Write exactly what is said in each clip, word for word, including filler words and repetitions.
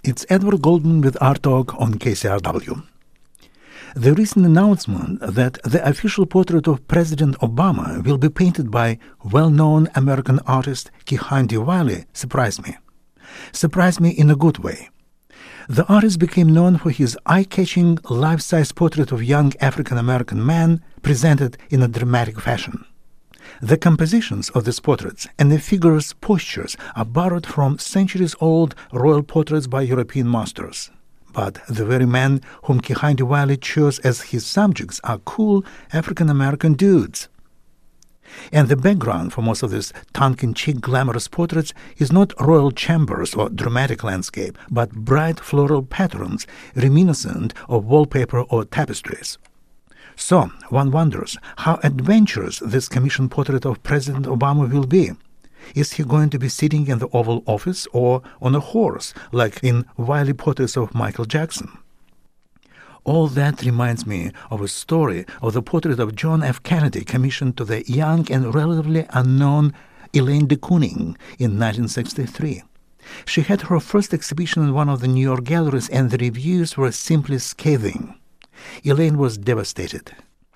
It's Edward Goldman with Art Talk on K C R W. The recent announcement that the official portrait of President Obama will be painted by well-known American artist Kehinde Wiley surprised me. Surprised me in a good way. The artist became known for his eye-catching life-size portrait of young African-American man presented in a dramatic fashion. The compositions of these portraits and the figures' postures are borrowed from centuries-old royal portraits by European masters. But the very men whom Kehinde Wiley chose as his subjects are cool African-American dudes. And the background for most of these tongue-in-cheek glamorous portraits is not royal chambers or dramatic landscape, but bright floral patterns reminiscent of wallpaper or tapestries. So, one wonders how adventurous this commissioned portrait of President Obama will be. Is he going to be sitting in the Oval Office or on a horse, like in Wiley portraits of Michael Jackson? All that reminds me of a story of the portrait of John F. Kennedy commissioned to the young and relatively unknown Elaine de Kooning in nineteen sixty-three. She had her first exhibition in one of the New York galleries, and the reviews were simply scathing. Elaine was devastated.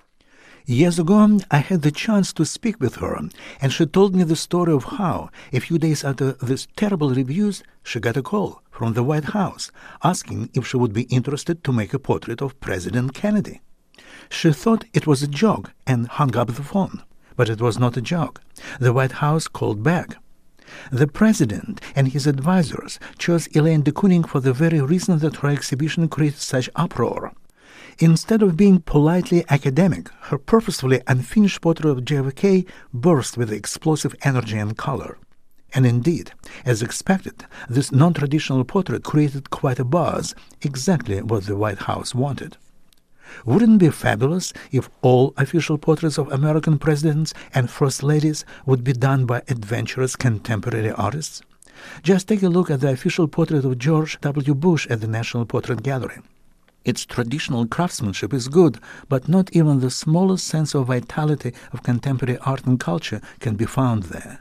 Years ago, I had the chance to speak with her, and she told me the story of how, a few days after these terrible reviews, she got a call from the White House asking if she would be interested to make a portrait of President Kennedy. She thought it was a joke and hung up the phone. But it was not a joke. The White House called back. The president and his advisors chose Elaine de Kooning for the very reason that her exhibition created such uproar. Instead of being politely academic, her purposefully unfinished portrait of J F K burst with explosive energy and color. And indeed, as expected, this non-traditional portrait created quite a buzz, exactly what the White House wanted. Wouldn't it be fabulous if all official portraits of American presidents and first ladies would be done by adventurous contemporary artists? Just take a look at the official portrait of George W. Bush at the National Portrait Gallery. Its traditional craftsmanship is good, but not even the smallest sense of vitality of contemporary art and culture can be found there.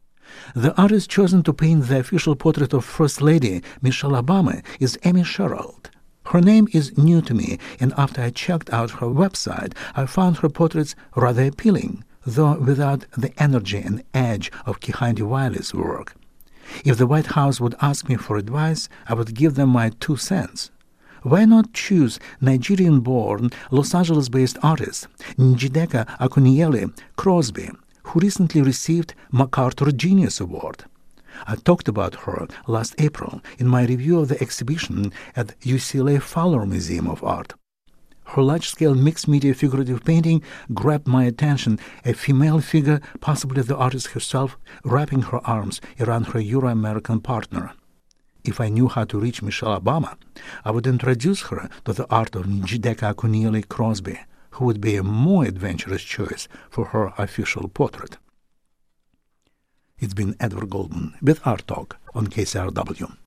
The artist chosen to paint the official portrait of First Lady Michelle Obama is Amy Sherald. Her name is new to me, and after I checked out her website, I found her portraits rather appealing, though without the energy and edge of Kehinde Wiley's work. If the White House would ask me for advice, I would give them my two cents. Why not choose Nigerian-born, Los Angeles-based artist Njideka Akunyele Crosby, who recently received MacArthur Genius Award? I talked about her last April in my review of the exhibition at U C L A Fowler Museum of Art. Her large-scale mixed-media figurative painting grabbed my attention, a female figure, possibly the artist herself, wrapping her arms around her Euro-American partner. If I knew how to reach Michelle Obama, I would introduce her to the art of Njideka Akunyele Crosby, who would be a more adventurous choice for her official portrait. It's been Edward Goldman with Art Talk on K C R W.